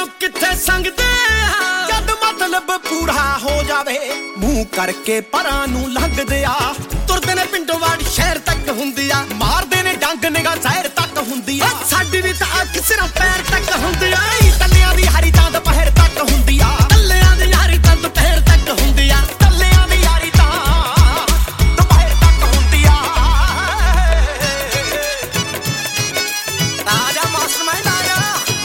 ਕਿੱਥੇ ਸੰਗਦੇ ਜਦ ਮਤਲਬ ਪੂਰਾ ਹੋ ਜਾਵੇ ਮੂੰਹ ਕਰਕੇ ਪਰਾਂ ਨੂੰ ਲੰਘਦੇ ਆ ਤੁਰਦੇ ਨੇ ਪਿੰਡੋਂ ਵਾੜ ਸ਼ਹਿਰ ਤੱਕ ਹੁੰਦੀ ਆ ਮਾਰਦੇ ਨੇ ਡੰਗ ਨਿਗਾ ਜ਼ਹਿਰ ਤੱਕ ਹੁੰਦੀ ਆ ਸਾਡੀ ਵੀ ਤਾਂ ਅੱਖ ਸਿਰਾਂ ਪੈਰ ਤੱਕ ਹੁੰਦੀ ਆ ਟੱਲਿਆਂ ਦੀ ਹਰੀ ਤਾਂ ਦੁਪਹਿਰ ਤੱਕ ਹੁੰਦੀ ਆ ਟੱਲਿਆਂ ਦੀ ਹਰੀ ਤਾਂ ਦੁਪਹਿਰ ਤੱਕ ਹੁੰਦੀ ਆ ਟੱਲਿਆਂ ਦੀ ਹਰੀ ਤਾਂ ਦੁਪਹਿਰ ਤੱਕ ਹੁੰਦੀ ਆ ਆ ਜਾ ਮਾਸਟਰਮਾਈਂਡ ਆ ਜਾ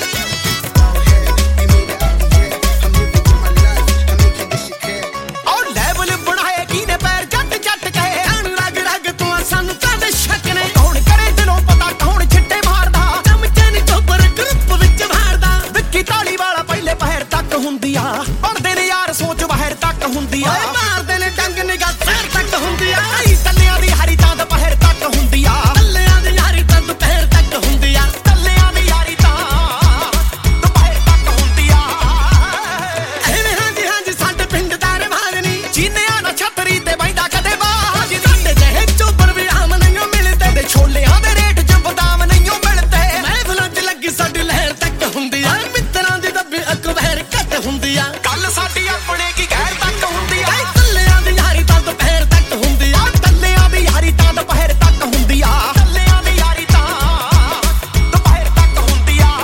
ਪੜਦੇ ਨੇ ਯਾਰ ਸੋਚ ਬਾਹਰ ਤੱਕ ਹੁੰਦੀ ਆ ਮਾਰਦੇ ਨੇ ਡੰਗ ਨਿਗਾ ਜ਼ਹਿਰ ਤੱਕ ਹੁੰਦੀ ਆ ਟੱਲਿਆਂ ਦੀ ਹਰੀ ਤਾਂ ਦੁਪਹਿਰ ਤੱਕ ਹੁੰਦੀ ਆ ਟੱਲਿਆਂ ਦੀ ਹਰੀ ਤਾਂ ਦੁਪਹਿਰ ਤੱਕ ਹੁੰਦੀ ਆ ਟੱਲਿਆਂ ਦੀ ਹਰੀ ਤਾਂ ਦੁਪਹਿਰ ਤੱਕ ਹੁੰਦੀ ਆ ਐਵੇਂ ਹਾਂਜੀ ਹਾਂਜੀ ਸਾਡੇ ਪਿੰਡ ਦਾ ਰਿਵਾਜ ਨਹੀਂ ਜੀਨਿਆ ਨਾ ਛਤਰੀ ਤੇ ਬੈਂਦਾ ਕਦੇ ਬਾਜ ਸਾਡੇ ਜਿਹੇ ਚੋਬਰ ਵੀ ਆਮ ਨਹੀਂ ਮਿਲਦੇ ਤੇ ਛੋਲਿਆਂ ਦੇ ਰੇਟ 'ਚ ਬਦਾਮ ਨਹੀਂ ਮਿਲਦੇ ਮਹਿਫਲਾਂ 'ਚ ਲੱਗੀ ਸਾਡੀ ਲਹਿਰ ਤੱਕ ਹੁੰਦੀ ਆ ਮਿੱਤਰਾਂ ਦੀ ਦੱਬੀ ਅਕਬਰ ਹੁੰਦੀ ਆ ਗੱਲ ਸਾਡੀ ਆਪਣੇ ਕੀ ਗੈਰ ਤੱਕ ਹੁੰਦੀ ਆ ਟੱਲਿਆਂ ਦੀ ਯਾਰੀ ਤਾਂ ਦੁਪਹਿਰ ਤੱਕ ਹੁੰਦੀ ਆ ਟੱਲਿਆਂ ਦੀ ਯਾਰੀ ਤਾਂ ਦੁਪਹਿਰ ਤੱਕ ਹੁੰਦੀ ਆ ਟੱਲਿਆਂ ਦੀ ਯਾਰੀ ਤਾਂ ਦੁਪਹਿਰ ਤੱਕ ਹੁੰਦੀ ਆ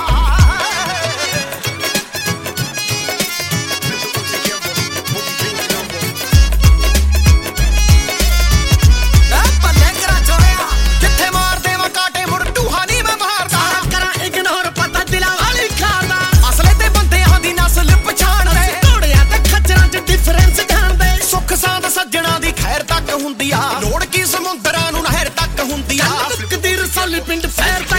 ਪੱਲੇ ਕਰਾ ਚੋਰਿਆ ਜਿੱਥੇ ਮਾਰ ਦੇਵਾਂ ਕਾਟੇ ਮੁੜ ਟੂਹਾ ਨਹੀਂ ਮੈਂ ਮਾਰਦਾ ਕਰਾਂ ਇਗਨੋਰ ਪਤਾ ਦਿਲਾਂ ਵਾਲੀ ਖਾਦਾ ਅਸਲੇ ਤੇ ਬੰਦਿਆਂ ਦੀ ਨਸਲ ਸੁੱਖ ਸਾਂਦ ਸੱਜਣਾ ਦੀ ਖੈਰ ਤੱਕ ਹੁੰਦੀ ਆ ਲੋੜ ਕੀ ਸਮੁੰਦਰਾਂ ਨੂੰ ਨਹਿਰ ਤੱਕ ਹੁੰਦੀ ਆ ਲੁਕਦੀ ਰਸਾਲੀ ਪਿੰਡ ਫੈਰ